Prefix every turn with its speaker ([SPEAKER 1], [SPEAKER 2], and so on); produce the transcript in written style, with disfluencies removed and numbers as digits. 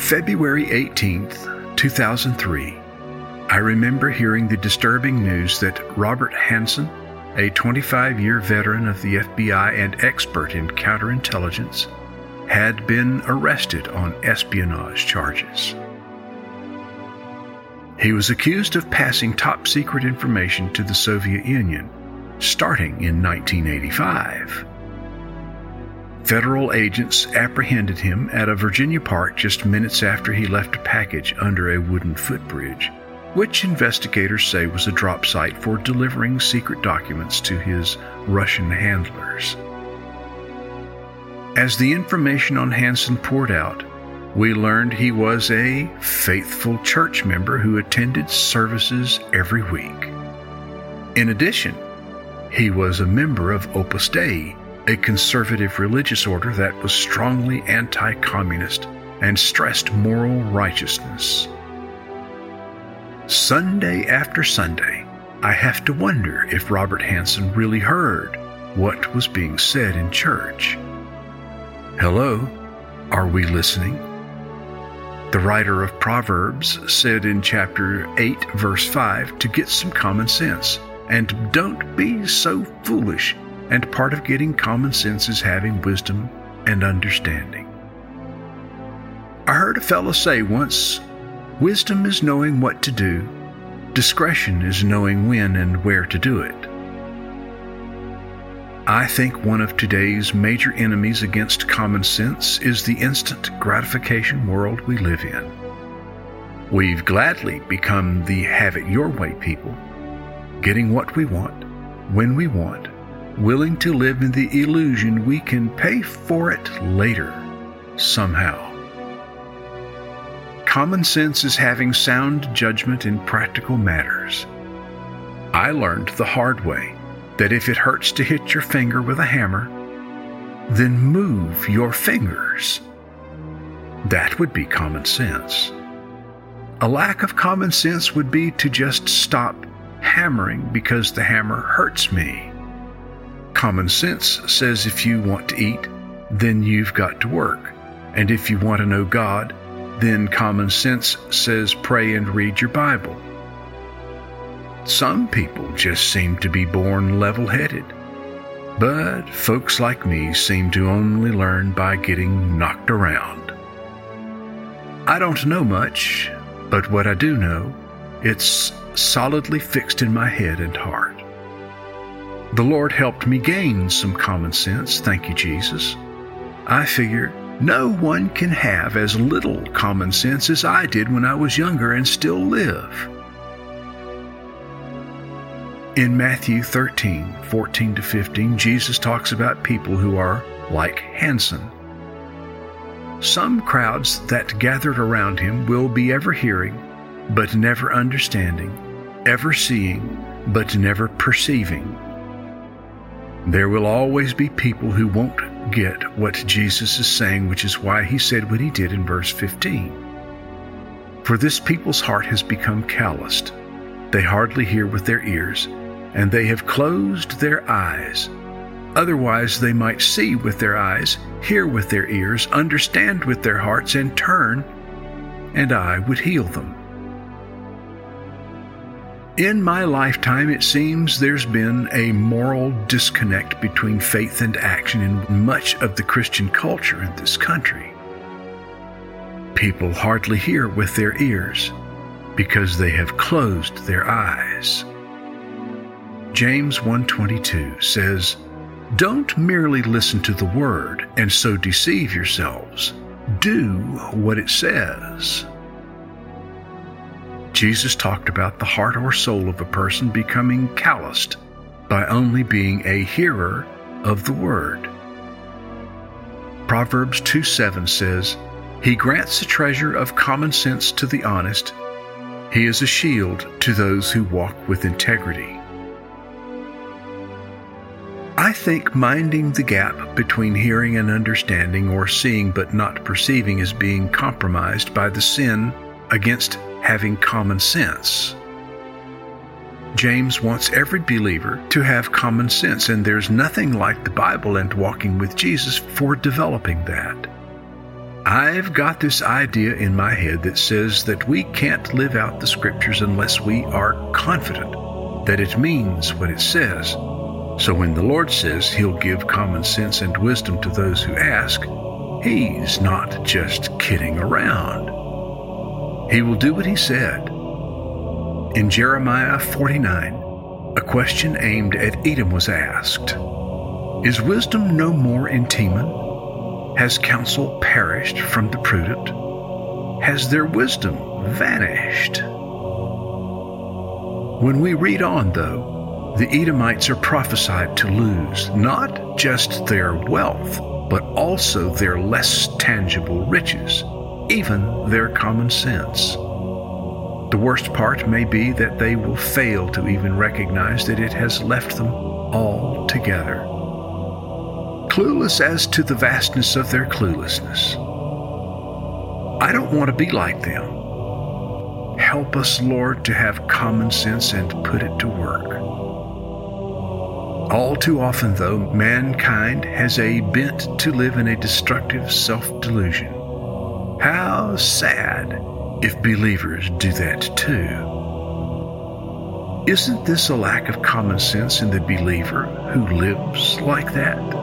[SPEAKER 1] February 18th, 2003, I remember hearing the disturbing news that Robert Hanssen, a 25-year veteran of the FBI and expert in counterintelligence, had been arrested on espionage charges. He was accused of passing top-secret information to the Soviet Union, starting in 1985. Federal agents apprehended him at a Virginia park just minutes after he left a package under a wooden footbridge, which investigators say was a drop site for delivering secret documents to his Russian handlers. As the information on Hanssen poured out, we learned he was a faithful church member who attended services every week. In addition, he was a member of Opus Dei, a conservative religious order that was strongly anti-communist and stressed moral righteousness. Sunday after Sunday, I have to wonder if Robert Hanssen really heard what was being said in church. Hello, are we listening? The writer of Proverbs said in chapter 8, verse 5, to get some common sense, and don't be so foolish, and part of getting common sense is having wisdom and understanding. I heard a fellow say once, wisdom is knowing what to do, discretion is knowing when and where to do it. I think one of today's major enemies against common sense is the instant gratification world we live in. We've gladly become the have-it-your-way people, getting what we want, when we want, willing to live in the illusion we can pay for it later, somehow. Common sense is having sound judgment in practical matters. I learned the hard way that if it hurts to hit your finger with a hammer, then move your fingers. That would be common sense. A lack of common sense would be to just stop hammering because the hammer hurts me. Common sense says if you want to eat, then you've got to work. And if you want to know God, then common sense says pray and read your Bible. Some people just seem to be born level-headed, but folks like me seem to only learn by getting knocked around. I don't know much, but what I do know, it's solidly fixed in my head and heart. The Lord helped me gain some common sense, thank you, Jesus. I figure no one can have as little common sense as I did when I was younger and still live. In Matthew 13, 14-15, Jesus talks about people who are like Hanssen. Some crowds that gathered around him will be ever hearing, but never understanding, ever seeing, but never perceiving. There will always be people who won't get what Jesus is saying, which is why he said what he did in verse 15. For this people's heart has become calloused. They hardly hear with their ears, and they have closed their eyes. Otherwise they might see with their eyes, hear with their ears, understand with their hearts, and turn, and I would heal them. In my lifetime, it seems there's been a moral disconnect between faith and action in much of the Christian culture in this country. People hardly hear with their ears because they have closed their eyes. James 1:22 says, "Don't merely listen to the word and so deceive yourselves. Do what it says." Jesus talked about the heart or soul of a person becoming calloused by only being a hearer of the word. Proverbs 2:7 says, "He grants a treasure of common sense to the honest. He is a shield to those who walk with integrity." I think minding the gap between hearing and understanding, or seeing but not perceiving, is being compromised by the sin against having common sense. James wants every believer to have common sense, and there's nothing like the Bible and walking with Jesus for developing that. I've got this idea in my head that says that we can't live out the Scriptures unless we are confident that it means what it says. So when the Lord says He'll give common sense and wisdom to those who ask, He's not just kidding around. He will do what He said. In Jeremiah 49, a question aimed at Edom was asked, Is wisdom no more in Teman? Has counsel perished from the prudent? Has their wisdom vanished? When we read on, though, the Edomites are prophesied to lose not just their wealth, but also their less tangible riches, even their common sense. The worst part may be that they will fail to even recognize that it has left them altogether. Clueless as to the vastness of their cluelessness. I don't want to be like them. Help us, Lord, to have common sense and put it to work. All too often, though, mankind has a bent to live in a destructive self-delusion. How sad if believers do that too. Isn't this a lack of common sense in the believer who lives like that?